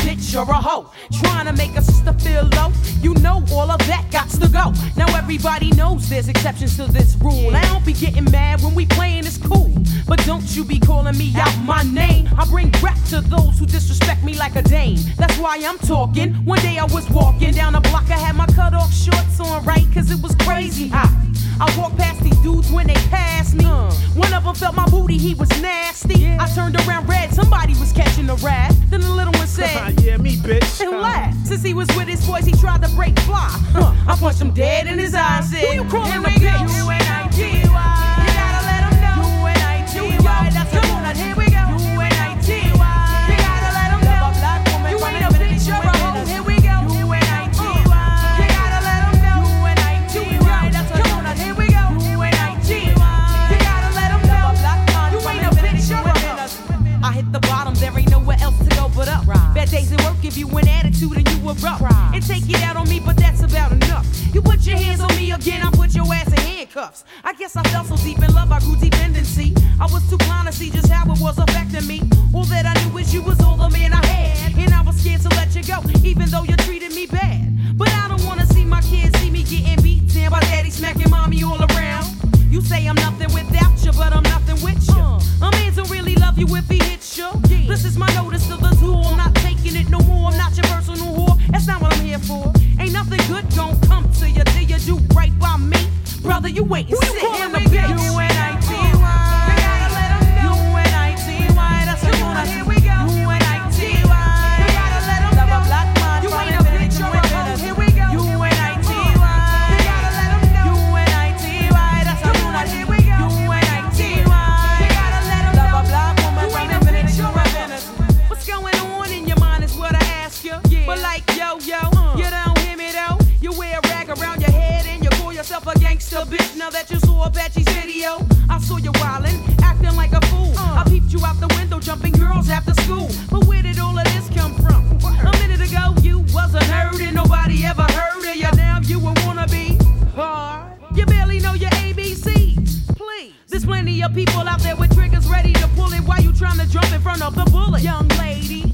bitch, you're a hoe. Trying to make a sister feel low, you know all of that gots to go. Now everybody knows there's exceptions to this rule. I don't be getting mad when we playing, it's cool. But don't you be calling me out my name. I bring rap to those who disrespect me like a dame. That's why I'm talking. One day I was walking down the block, I had my cut off shorts on, right? Cause it was crazy hot. I walked past these dudes when they passed me. One of them felt my booty, he was nasty. I turned around red, somebody was catching a rat. Then the little one said, yeah, me, bitch. And laughed. Since he was with his boys, he tried to break fly. I punched him dead in his eyes. Said, who you calling a bitch? U-N-I-T-Y. You gotta let him know. U-N-I-T-Y. That's the one. Here we go. U-N-I-T-Y. You gotta let him know. You ain't a bitch, you're a hoe. Here we go. U-N-I-T-Y. You gotta let him know. U-N-I-T-Y. That's the one. Here we go. U-N-I-T-Y. You gotta let him know. You ain't a bitch, you're a hoe. I hit the bottom, there ain't nowhere else to go but up. Bad days at work give you an attitude and you erupt. And take it out on me, but that's about enough. You put your hands on me again, I put your ass in handcuffs. I guess I fell so deep in love, I grew dependency. I was too blind to see just how it was affecting me. All that I knew is you was all the man I had. And I was scared to let you go, even though you treated me bad. But I don't wanna see my kids see me getting beat down by daddy smacking mommy all around. You say I'm nothing without you, but I'm nothing with you. A man don't really love you if he hits you. This is my notice to the tool, I'm not taking it no more. I'm not your personal whore, that's not what I'm here for. Ain't nothing good gon' come to you till you do right by me. Brother, you wait and sit in the bitch. U-N-I-T-Y. You gotta let him know. U-N-I-T-Y. That's the one. Here we go. U-N-I-T-Y. You gotta let him know. You ain't a bitch, you're a hoe. Here we go. U-N-I-T-Y. You gotta let him know. U-N-I-T-Y. That's the one. Here we go. U-N-I-T-Y. You gotta let him know. You ain't a bitch, you're a hoe. What's going on in your mind is what I ask you. But like, yo, you don't hear me though. You wear a rag around your head and you call yourself a gangster bitch. Now that you saw Apache's video, I saw you wildin', acting like a fool. I peeped you out the window, jumping girls after school. But where did all of this come from? A minute ago you was a nerd and nobody ever heard of you. Now you a wannabe hard. You barely know your ABCs. Please, there's plenty of people out there with triggers ready to pull it while you trying to jump in front of the bullet. Young lady,